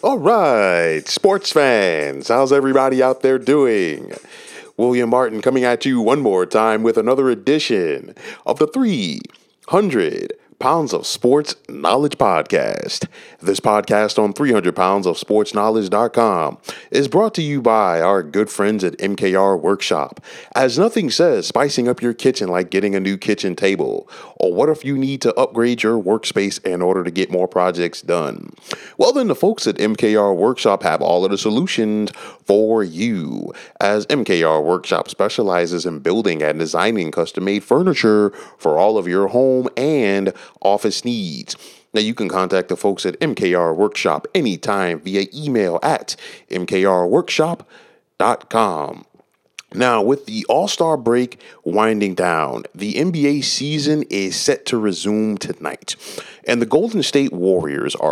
All right, sports fans, how's everybody out there doing? William Martin coming at you one more time with another edition of the 300 Pounds of Sports Knowledge Podcast. This podcast on 300poundsofsportsknowledge.com is brought to you by our good friends at MKR Workshop. As nothing says spicing up your kitchen like getting a new kitchen table. Or what if you need to upgrade your workspace in order to get more projects done? Well, then the folks at MKR Workshop have all of the solutions for you, as MKR Workshop specializes in building and designing custom-made furniture for all of your home and office needs. Now, you can contact the folks at MKR Workshop anytime via email at mkrworkshop.com. Now, with the All-Star break winding down, the NBA season is set to resume tonight. And the Golden State Warriors are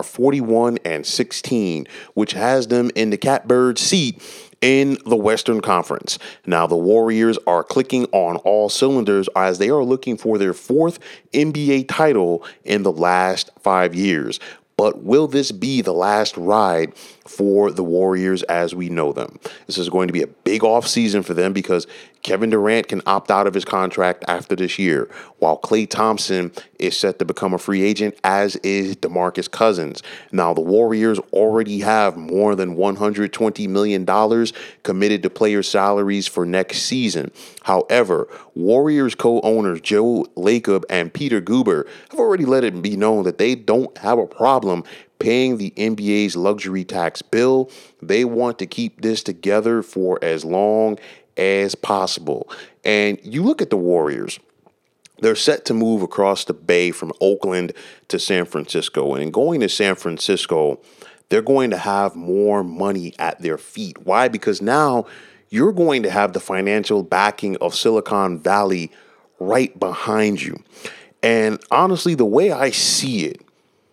41-16, which has them in the catbird seat in the Western Conference. Now, the Warriors are clicking on all cylinders as they are looking for their fourth NBA title in the last 5 years. But will this be the last ride for the Warriors as we know them? This is going to be a big offseason for them because Kevin Durant can opt out of his contract after this year, while Klay Thompson is set to become a free agent, as is DeMarcus Cousins. Now, the Warriors already have more than $120 million committed to player salaries for next season. However, Warriors co-owners Joe Lacob and Peter Guber have already let it be known that they don't have a problem paying the NBA's luxury tax bill. They want to keep this together for as long as possible. And you look at the Warriors, they're set to move across the bay from Oakland to San Francisco. And in going to San Francisco, they're going to have more money at their feet. Why? Because now you're going to have the financial backing of Silicon Valley right behind you. And honestly, the way I see it,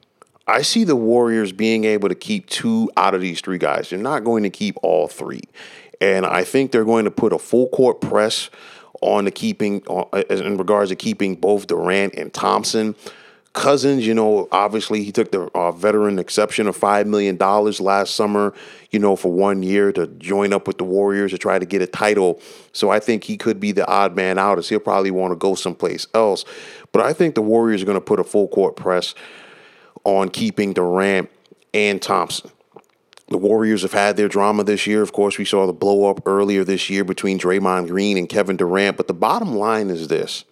I see the Warriors being able to keep two out of these three guys. They're not going to keep all three. And I think they're going to put a full court press on the keeping in regards to keeping both Durant and Thompson. Cousins, obviously he took the veteran exception of $5 million last summer, for 1 year to join up with the Warriors to try to get a title. So I think he could be the odd man out, as he'll probably want to go someplace else. But I think the Warriors are going to put a full court press on keeping Durant and Thompson. The Warriors have had their drama this year. Of course, we saw the blow up earlier this year between Draymond Green and Kevin Durant. But the bottom line is this.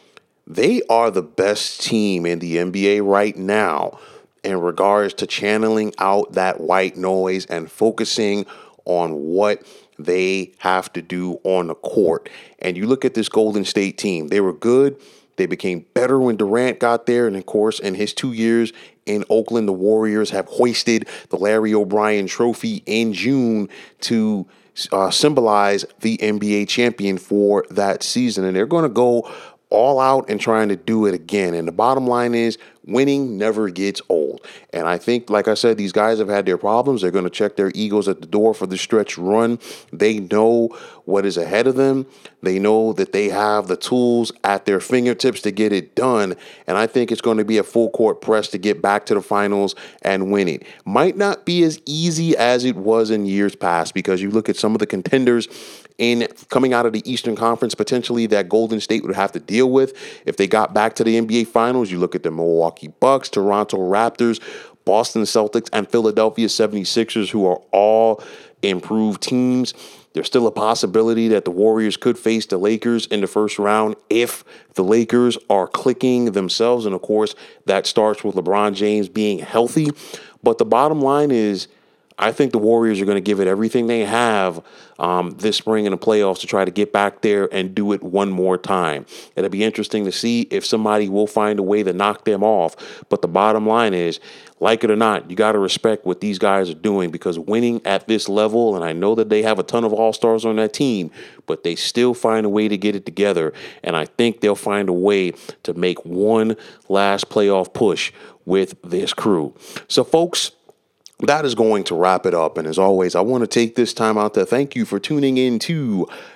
They are the best team in the NBA right now in regards to channeling out that white noise and focusing on what they have to do on the court. And you look at this Golden State team. They were good. They became better when Durant got there. And, of course, in his 2 years in Oakland, the Warriors have hoisted the Larry O'Brien Trophy in June to symbolize the NBA champion for that season. And they're going to go all out and trying to do it again. And the bottom line is winning never gets old. And I think, like I said, these guys have had their problems. They're going to check their egos at the door for the stretch run. They know what is ahead of them. They know that they have the tools at their fingertips to get it done. And I think it's going to be a full court press to get back to the finals and win it. Might not be as easy as it was in years past, because you look at some of the contenders in coming out of the Eastern Conference, potentially that Golden State would have to deal with if they got back to the NBA Finals. You look at the Milwaukee Bucks, Toronto Raptors, Boston Celtics, and Philadelphia 76ers, who are all improved teams. There's still a possibility that the Warriors could face the Lakers in the first round if the Lakers are clicking themselves. And, of course, that starts with LeBron James being healthy. But the bottom line is, I think the Warriors are going to give it everything they have this spring in the playoffs to try to get back there and do it one more time. It'll be interesting to see if somebody will find a way to knock them off. But the bottom line is, like it or not, you got to respect what these guys are doing, because winning at this level, and I know that they have a ton of all-stars on that team, but they still find a way to get it together. And I think they'll find a way to make one last playoff push with this crew. So, folks, that is going to wrap it up. And as always, I want to take this time out to thank you for tuning in to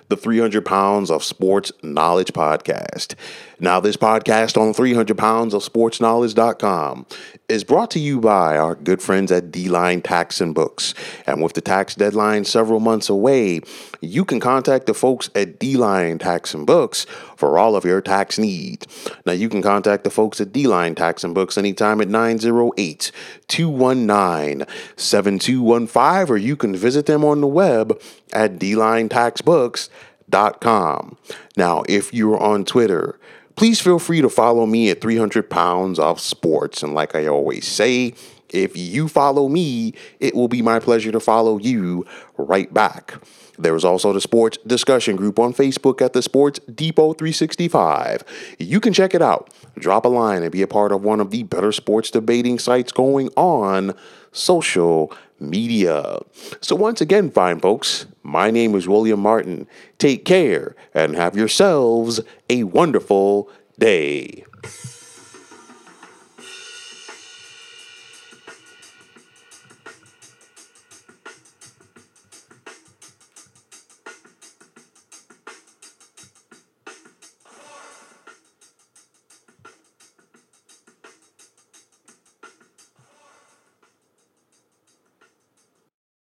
the 300 Pounds of Sports Knowledge podcast. Now, this podcast on 300 Pounds of Sports Knowledge.com is brought to you by our good friends at D-Line Tax and Books. And with the tax deadline several months away, you can contact the folks at D-Line Tax and Books for all of your tax needs. Now, you can contact the folks at D-Line Tax and Books anytime at 908-219-7215, or you can visit them on the web at dlinetaxbooks.com. Now, if you're on Twitter, please feel free to follow me at 300 Pounds of Sports. And like I always say, if you follow me, it will be my pleasure to follow you right back. There is also the sports discussion group on Facebook at the Sports Depot 365. You can check it out. Drop a line and be a part of one of the better sports debating sites going on social media. So once again, fine folks, my name is William Martin. Take care and have yourselves a wonderful day.